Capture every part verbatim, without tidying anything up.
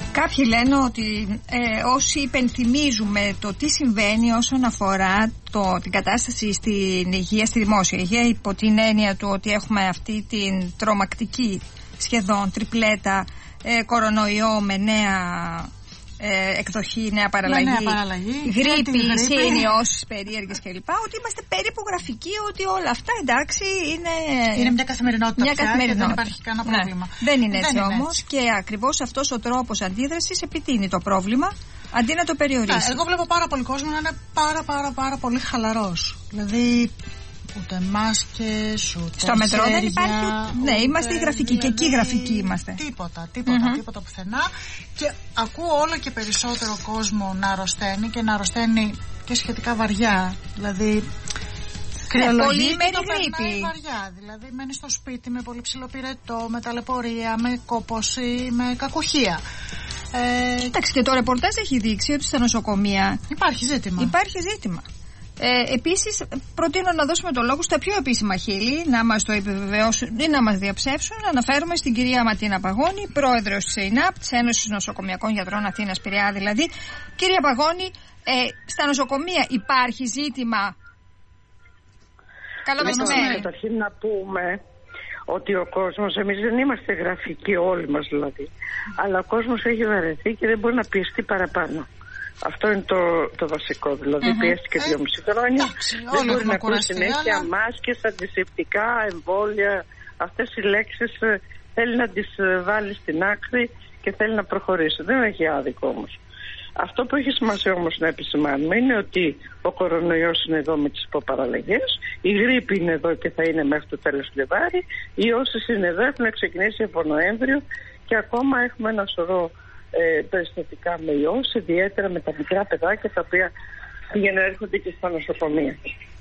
Κάποιοι λένε ότι ε, όσοι υπενθυμίζουμε το τι συμβαίνει όσον αφορά το, την κατάσταση στην υγεία, στη δημόσια υγεία, υπό την έννοια του ότι έχουμε αυτή την τρομακτική σχεδόν τριπλέτα ε, κορονοϊό με νέα ε, εκδοχή, νέα παραλλαγή, νέα παραλλαγή γρίπη, συνειώσεις περίεργες κλπ. Ότι είμαστε περίπου γραφικοί, ότι όλα αυτά εντάξει είναι, είναι μια καθημερινότητα, μια πια καθημερινότητα. Και δεν υπάρχει κανένα πρόβλημα. Ναι, δεν είναι έτσι όμως έτσι. Και ακριβώς αυτός ο τρόπος αντίδρασης επιτείνει το πρόβλημα αντί να το περιορίσει. Α, εγώ βλέπω πάρα πολύ κόσμο να είναι πάρα πάρα πάρα πολύ χαλαρός. Δηλαδή ούτε μάσκες, ούτε στο μετρό χέρια, δεν υπάρχει. Ούτε, ναι, είμαστε οι γραφικοί, δηλαδή, και εκεί γραφικοί είμαστε. Τίποτα, τίποτα, mm-hmm. τίποτα πουθενά. Και ακούω όλο και περισσότερο κόσμο να αρρωσταίνει και να αρρωσταίνει και σχετικά βαριά. Δηλαδή κρυολογεί ναι, και το περνάει βαριά. Δηλαδή μένει στο σπίτι με πολύ ψηλό πυρετό, με ταλαιπωρία, με κόπωση, με κακοχία. Ε, Εντάξει, και το ρεπορτάζ έχει δείξει ότι στα νοσοκομεία υπάρχει ζήτημα. Υπάρχει ζήτημα. Ε, επίσης, προτείνω να δώσουμε το λόγο στα πιο επίσημα χείλη, να μας το επιβεβαιώσουν ή να μας διαψεύσουν. Αναφέρομαι στην κυρία Ματίνα Παγώνη, πρόεδρος της ΕΙΝΑΠ, της Ένωσης Νοσοκομιακών Γιατρών Αθήνας Πειραιά δηλαδή. Κυρία Παγώνη, ε, στα νοσοκομεία υπάρχει ζήτημα? Καλό μεσημέρι. Καταρχήν να πούμε ότι ο κόσμος, εμείς δεν είμαστε γραφικοί όλοι μας δηλαδή, αλλά ο κόσμος έχει βαρεθεί και δεν μπορεί να πιεστεί παραπάνω. Αυτό είναι το, το βασικό. Δηλαδή, mm-hmm. πιέστηκε ε, δυόμιση χρόνια. Δεν μπορεί να ακούει συνέχεια αλλά... μάσκες, αντισηπτικά, εμβόλια. Αυτές οι λέξεις ε, θέλει να τις ε, βάλει στην άκρη και θέλει να προχωρήσει. Δεν έχει άδικο όμως. Αυτό που έχει σημασία όμως να επισημάνουμε είναι ότι ο κορονοϊός είναι εδώ με τις υποπαραλλαγές, η γρίπη είναι εδώ και θα είναι μέχρι το τέλος του Φλεβάρι, οι όσες είναι εδώ έχουν ξεκινήσει από Νοέμβριο και ακόμα έχουμε ένα σωρό Ε, περιστατικά με ιός, ιδιαίτερα με τα μικρά παιδάκια τα οποία πηγαίνουν έρχονται και στα νοσοκομεία.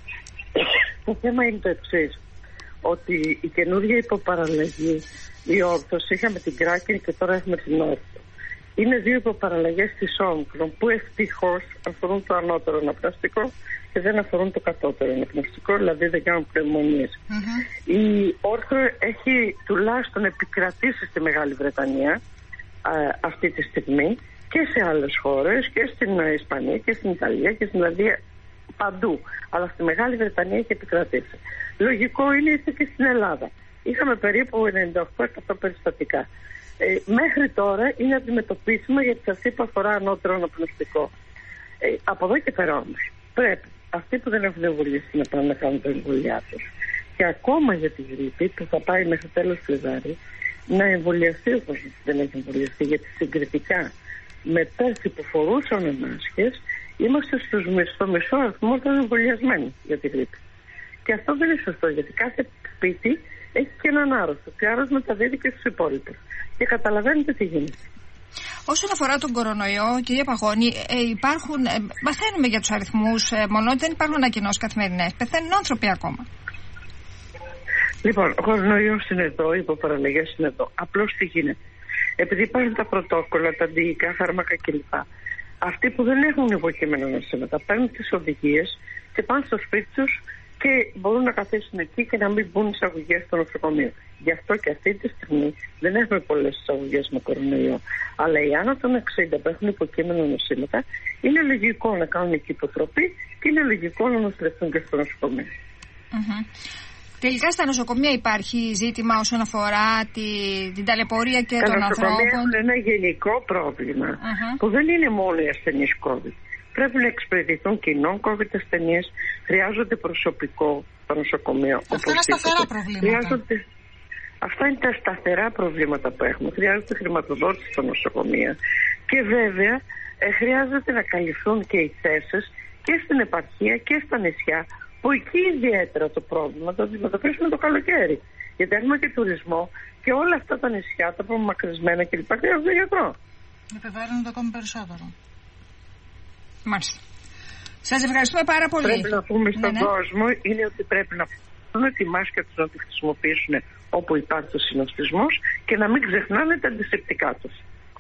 Το θέμα είναι το εξής, ότι η καινούργια υποπαραλλαγή, η όρθος, είχαμε την Κράκεν και τώρα έχουμε την όρθο. Είναι δύο υποπαραλλαγές της Όμικρον που ευτυχώς αφορούν το ανώτερο αναπνευστικό και δεν αφορούν το κατώτερο αναπνευστικό, δηλαδή δεν κάνουν πνευμονίες. Mm-hmm. Η όρθο έχει τουλάχιστον επικρατήσει στη Μεγάλη Βρετανία αυτή τη στιγμή και σε άλλες χώρες και στην Ισπανία και στην Ιταλία και στην Ιρλανδία, παντού, αλλά στη Μεγάλη Βρετανία έχει επικρατήσει. Λογικό είναι και στην Ελλάδα. Είχαμε περίπου ενενήντα οκτώ τοις εκατό περιστατικά. Ε, μέχρι τώρα είναι αντιμετωπίσιμο γιατί σας είπα αφορά ανώτερο αναπνευστικό. Ε, από εδώ και πέρα όμως πρέπει αυτοί που δεν έχουν εμβολιαστεί να πάνε να κάνουν τα εμβολιά τους και ακόμα για τη γρίπη που θα πάει μέχρι τέλος Φλεβάρι να εμβολιαστεί όπως δεν έχει εμβολιαστεί, γιατί συγκριτικά με πέρσι που φορούσαν μάσκες είμαστε στους, στο μισό αριθμό των εμβολιασμένων για τη γρίπη. Και αυτό δεν είναι σωστό, γιατί κάθε σπίτι έχει και έναν άρρωστο και άρρωστο μεταδίδει και στους υπόλοιπους. Και καταλαβαίνετε τι γίνεται. Όσον αφορά τον κορονοϊό, κυρία Παγώνη, ε, υπάρχουν, ε, μαθαίνουμε για τους αριθμούς, ε, μόνο ότι δεν υπάρχουν ανακοινώσεις καθημερινές. Πεθαίνουν άνθρωποι ακόμα. Λοιπόν, ο κορονοϊός είναι εδώ, οι υποπαραλλαγές είναι εδώ. Απλώς τι γίνεται. Επειδή υπάρχουν τα πρωτόκολλα, τα αντιϊκά φάρμακα κλπ. Αυτοί που δεν έχουν υποκείμενα νοσήματα παίρνουν τις οδηγίες και πάνε στο σπίτι τους και μπορούν να καθίσουν εκεί και να μην μπουν εισαγωγές στο νοσοκομείο. Γι' αυτό και αυτή τη στιγμή δεν έχουμε πολλές εισαγωγές με κορονοϊό. Αλλά οι άνω των εξήντα που έχουν υποκείμενα νοσήματα είναι λογικό να κάνουν εκεί υποτροπή και είναι λογικό να νοσηλευτούν και στο νοσοκομείο. Mm-hmm. Τελικά στα νοσοκομεία υπάρχει ζήτημα όσον αφορά τη, την ταλαιπωρία και των ανθρώπων. Τα νοσοκομεία έχουν ένα γενικό πρόβλημα uh-huh. που δεν είναι μόνο οι ασθενείς COVID. Πρέπει να εξυπηρετηθούν κοινών COVID ασθενείς, χρειάζονται προσωπικό στο νοσοκομείο. Αυτά είναι σταθερά προβλήματα. Χρειάζονται... Αυτά είναι τα σταθερά προβλήματα που έχουμε. Χρειάζεται χρηματοδότηση στα νοσοκομεία. Και βέβαια ε, χρειάζεται να καλυφθούν και οι θέσεις και στην επαρχία και στα νησιά, που εκεί ιδιαίτερα το πρόβλημα το αντιμετωπίσουμε το καλοκαίρι. Γιατί έχουμε και τουρισμό και όλα αυτά τα νησιά, τα απομακρυσμένα κλπ. Χρειάζονται γιατρό. Επιβάλλονται ακόμη περισσότερο. Μάλιστα. Σας ευχαριστούμε πάρα πολύ. Πρέπει να πούμε στον ναι, ναι. κόσμο είναι ότι πρέπει να πούμε τη μάσκα τους να τη χρησιμοποιήσουν όπου υπάρχει ο συνοστισμός και να μην ξεχνάνε τα αντισηπτικά τους.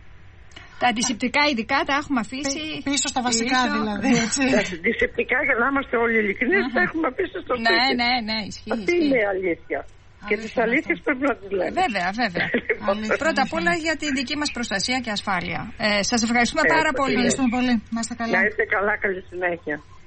Τα αντισηπτικά ειδικά τα έχουμε αφήσει πίσω στα βασικά πίσω, δηλαδή. Έτσι. Τα αντισηπτικά, για να είμαστε όλοι ειλικρινείς, mm-hmm. τα έχουμε αφήσει στο σπίτι. Ναι, ναι, ναι, ισχύει. Αυτή ισχύει. είναι η αλήθεια. Και τις αλήθειες πρέπει να τις λέμε. Βέβαια, βέβαια. Πρώτα απ' όλα για την δική μας προστασία και ασφάλεια. Ε, σας ευχαριστούμε πάρα πολύ. Ευχαριστούμε πολύ. Να είστε καλά. Να είστε καλά, καλή συνέχεια.